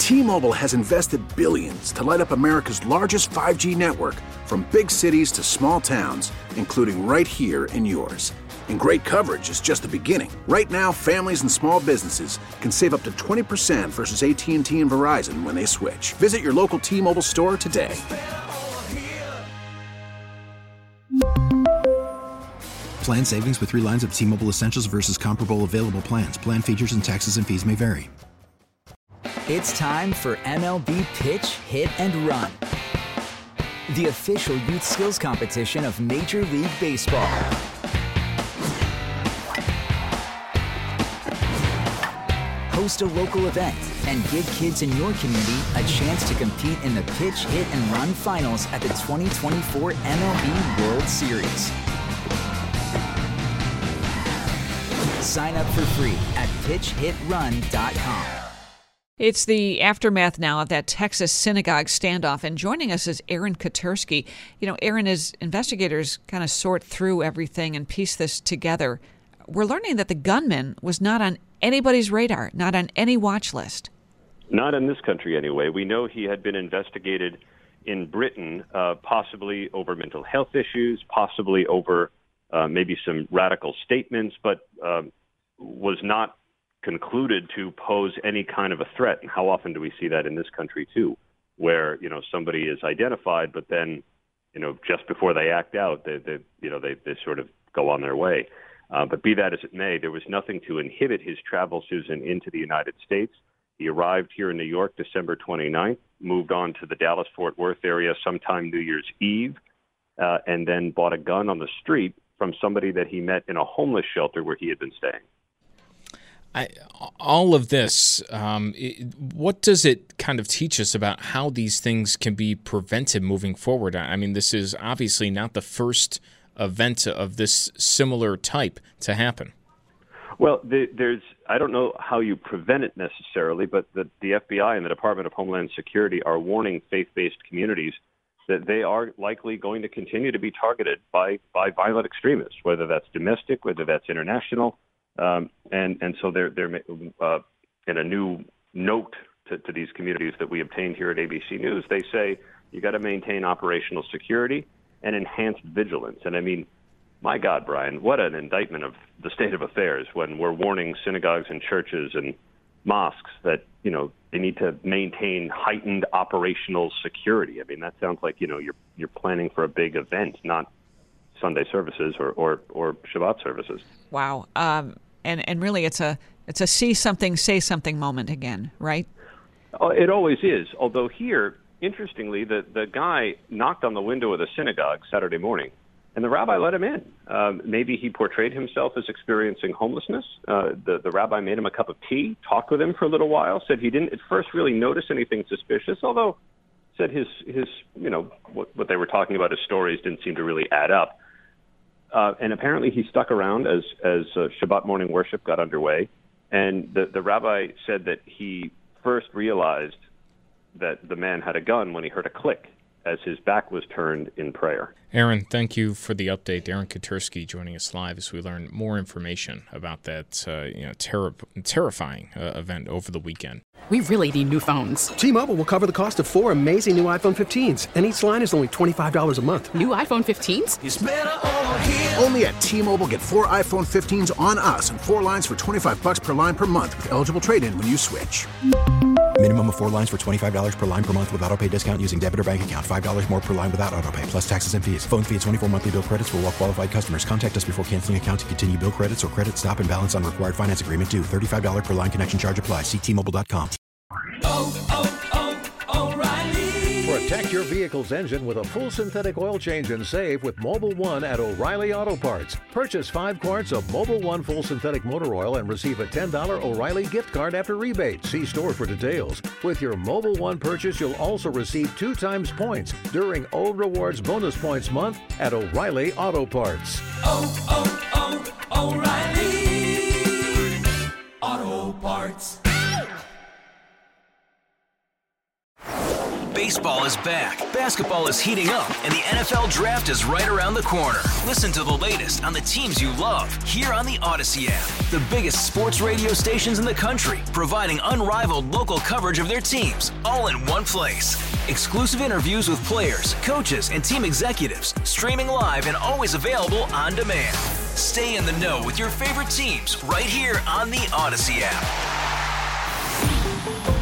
T-Mobile has invested billions to light up America's largest 5G network, from big cities to small towns, including right here in yours. And great coverage is just the beginning. Right now, families and small businesses can save up to 20% versus AT&T and Verizon when they switch. Visit your local T-Mobile store today. Plan savings with 3 lines of T-Mobile Essentials versus comparable available plans. Plan features and taxes and fees may vary. It's time for MLB Pitch, Hit, and Run, the official youth skills competition of Major League Baseball. Host a local event and give kids in your community a chance to compete in the Pitch, Hit, and Run finals at the 2024 MLB World Series. Sign up for free at pitchhitrun.com. It's the aftermath now of that Texas synagogue standoff, and joining us is Aaron Katersky. You know, Aaron, as investigators kind of sort through everything and piece this together, we're learning that the gunman was not on anybody's radar, not on any watch list. Not in this country, anyway. We know he had been investigated in Britain, possibly over mental health issues, possibly over maybe some radical statements, but was not concluded to pose any kind of a threat. And how often do we see that in this country, too, where, you know, somebody is identified, but then, you know, just before they act out, they sort of go on their way. But be that as it may, there was nothing to inhibit his travel, Susan, into the United States. He arrived here in New York December 29th, moved on to the Dallas-Fort Worth area sometime New Year's Eve, and then bought a gun on the street from somebody that he met in a homeless shelter where he had been staying. All of this, what does it kind of teach us about how these things can be prevented moving forward? I mean, this is obviously not the first event of this similar type to happen. Well, I don't know how you prevent it necessarily, but the FBI and the Department of Homeland Security are warning faith-based communities that they are likely going to continue to be targeted by violent extremists, whether that's domestic, whether that's international. And so they're in a new note to these communities that we obtained here at ABC News, they say you got to maintain operational security and enhanced vigilance. And I mean, my God, Brian, what an indictment of the state of affairs when we're warning synagogues and churches and mosques that, you know, they need to maintain heightened operational security. I mean, that sounds like, you know, you're planning for a big event, not Sunday services or Shabbat services. Wow. And really it's a see something, say something moment again, right? Oh, it always is. Although here, interestingly, the guy knocked on the window of the synagogue Saturday morning, and the rabbi let him in. Maybe he portrayed himself as experiencing homelessness. The rabbi made him a cup of tea, talked with him for a little while, said he didn't at first really notice anything suspicious, although said his you know, what they were talking about, his stories didn't seem to really add up. And apparently he stuck around as Shabbat morning worship got underway. And the rabbi said that he first realized that the man had a gun when he heard a click as his back was turned in prayer. Aaron, thank you for the update. Aaron Katersky joining us live as we learn more information about that terrifying event over the weekend. We really need new phones. T-Mobile will cover the cost of 4 amazing new iPhone 15s, and each line is only $25 a month. New iPhone 15s? It's better over here. Only at T-Mobile, get 4 iPhone 15s on us and 4 lines for $25 per line per month with eligible trade-in when you switch. Minimum of 4 lines for $25 per line per month with autopay discount using debit or bank account. $5 more per line without autopay, plus taxes and fees. Phone fee at 24 monthly bill credits for well-qualified customers. Contact us before canceling account to continue bill credits or credit stop and balance on required finance agreement due. $35 per line connection charge applies. See T-Mobile.com. O'Reilly. Protect your vehicle's engine with a full synthetic oil change and save with Mobil 1 at O'Reilly Auto Parts. Purchase 5 quarts of Mobil 1 full synthetic motor oil and receive a $10 O'Reilly gift card after rebate. See store for details. With your Mobil 1 purchase, you'll also receive 2 times points during O Rewards Bonus Points Month at O'Reilly Auto Parts. O'Reilly Auto Parts. Baseball is back, basketball is heating up, and the NFL Draft is right around the corner. Listen to the latest on the teams you love here on the Odyssey app. The biggest sports radio stations in the country, providing unrivaled local coverage of their teams, all in one place. Exclusive interviews with players, coaches, and team executives, streaming live and always available on demand. Stay in the know with your favorite teams right here on the Odyssey app.